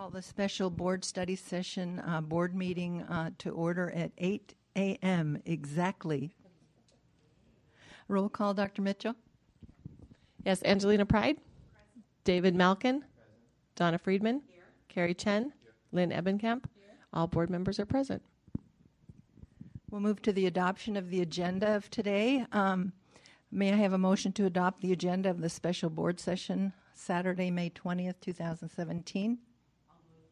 Call the special board study session, board meeting to order at 8 a.m. exactly. Roll call, Dr. Mitchell. Yes, Angelina Pride. Present. David Malkin. Present. Donna Friedman. Here. Carrie Chen. Here. Lynn Ebenkamp. Here. All board members are present. We'll move to the adoption of the agenda of today. May I have a motion to adopt the agenda of the special board session Saturday, May 20th, 2017? I'll move.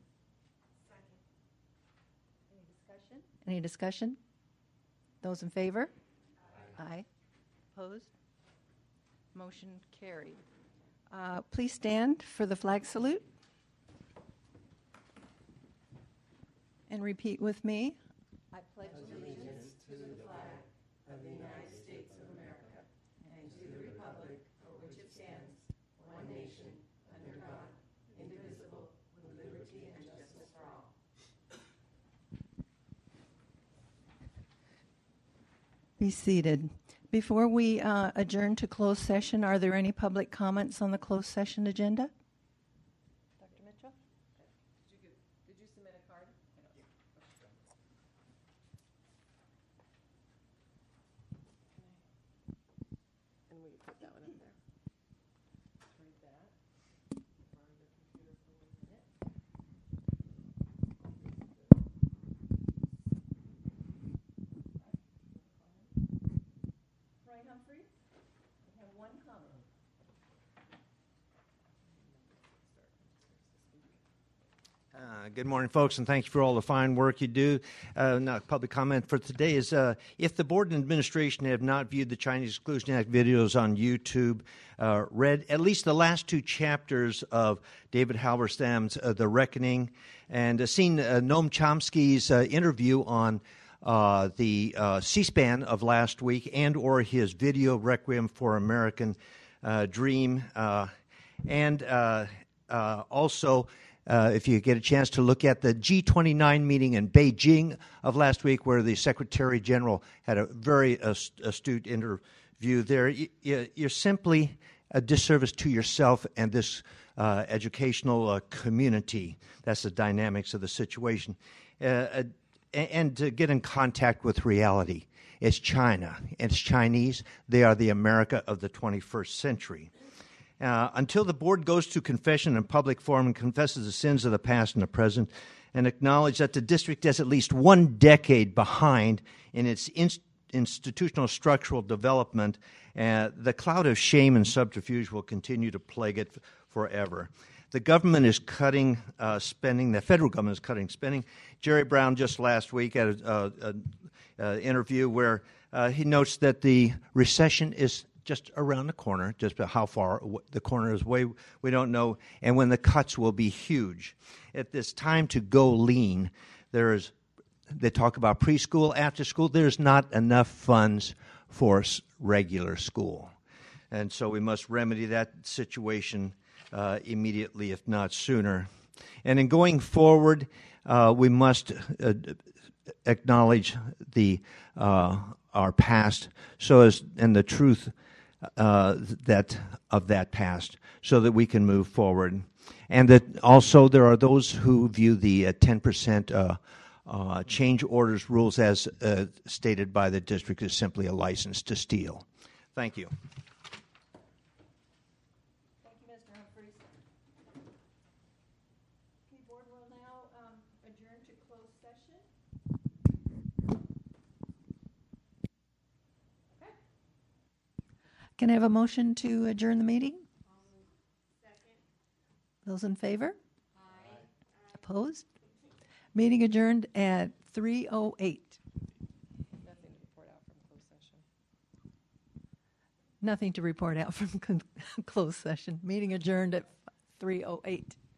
Second. Any discussion? Those in favor? Aye. Opposed? Motion carried. Please stand for the flag salute and repeat with me. I pledge allegiance to the flag of the United States of America and to the republic for which it stands, one nation, under God, indivisible, with liberty and justice for all. Be seated. Before we adjourn to closed session, are there any public comments on the closed session agenda? Dr. Mitchell? Did you submit a card? And we put that one up there. Let's read that. Borrow your computer for 1 minute. Right, Humphrey? We have one comment. Good morning, folks, and thank you for all the fine work you do. Public comment for today is if the board and administration have not viewed the Chinese Exclusion Act videos on YouTube, read at least the last 2 chapters of David Halberstam's The Reckoning, and seen Noam Chomsky's interview on the C-SPAN of last week, and or his video Requiem for American Dream, and also if you get a chance to look at the G29 meeting in Beijing of last week, where the Secretary General had a very astute interview there, you're simply a disservice to yourself and this educational community. That's the dynamics of the situation. And to get in contact with reality. It's China. It's Chinese. They are the America of the 21st century. Until the board goes to confession in public forum and confesses the sins of the past and the present, and acknowledge that the district is at least 1 decade behind in its institutional structural development, the cloud of shame and subterfuge will continue to plague it forever. The government is cutting spending. The federal government is cutting spending. Jerry Brown just last week had an interview where he notes that the recession is just around the corner, just how far the corner is away, we don't know, and when the cuts will be huge. At this time to go lean, they talk about preschool, after school, there's not enough funds for regular school. And so we must remedy that situation immediately, if not sooner. And in going forward, we must acknowledge our past, and the truth of that past, so that we can move forward. And that also there are those who view the 10% change orders rules as stated by the district as simply a license to steal. Thank you. Thank you, Mr. Humphreys. Okay, board will now adjourn to closed session. Okay. Can I have a motion to adjourn the meeting? Second. Those in favor? Aye. Opposed? Meeting adjourned at 3:08. Nothing to report out from closed session. Nothing to report out from closed session. Meeting adjourned at 3:08.